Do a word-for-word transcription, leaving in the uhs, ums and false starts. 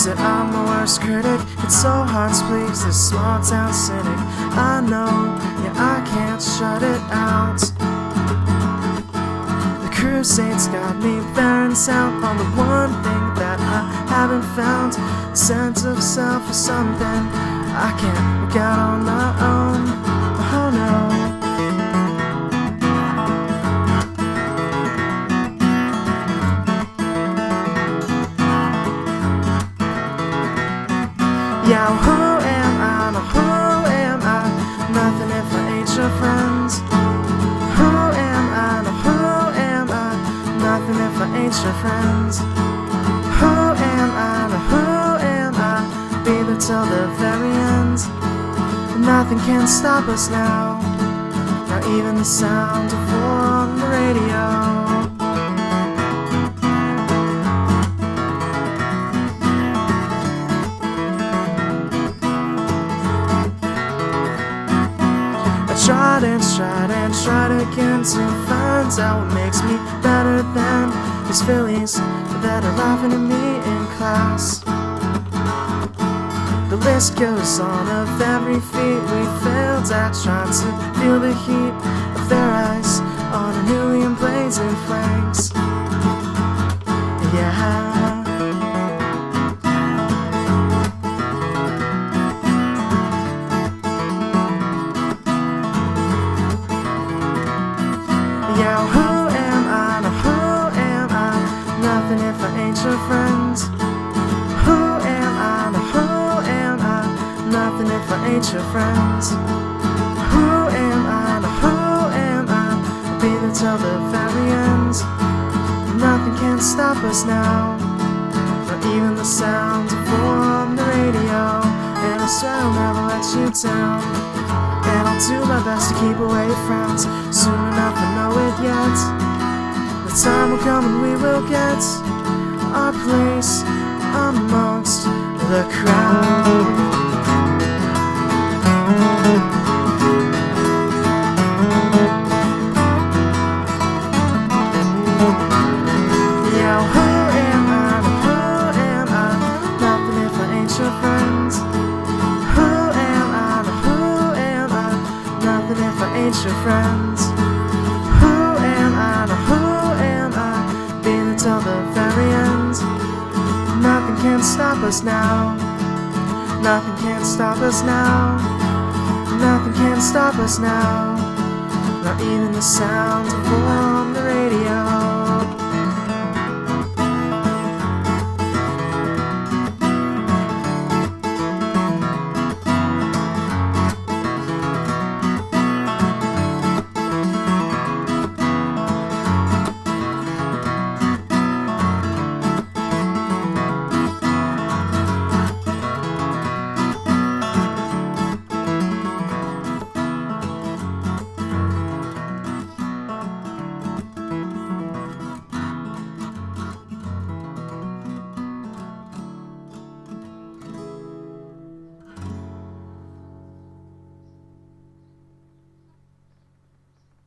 that I'm the worst critic. It's so hard to please this small town cynic. I know, yeah, I can't shut it out. The Crusades got me balanced out on the one thing that I haven't found. A sense of self or something I can't work out on my own. Oh no. Yeah, who am I? No, who am I? Nothing if I ain't your friends. Who am I? No, who am I? Nothing if I ain't your friends. Who am I? No, who am I? Be there till the very end. Nothing can stop us now. Not even the sound of war on the radio. Tried and tried and tried again to find out what makes me better than these fillies that are laughing at me in class. The list goes on of every feat we failed at, trying to feel the heat of their eyes on a million blazing flames. Yeah. Yeah, who am I? No, who am I? Nothing if I ain't your friend. Who am I? No, who am I? Nothing if I ain't your friend. Who am I? No, who am I? I'll be there till the very end. Nothing can stop us now. Not even the sound of war on the radio. And I swear I'll never let you down. And I'll do my best to keep away frowns. Soon enough, I know it yet. The time will come and we will get our place amongst the crowd. Yeah, who am I? Who am I? Nothing if I ain't your friend. Who am I? Who am I? Nothing if I ain't your friend. Who am I? No, who am I? Be there till the very end. Nothing can stop us now. Nothing can stop us now. Nothing can stop us now. Not even the sound of war on the radio.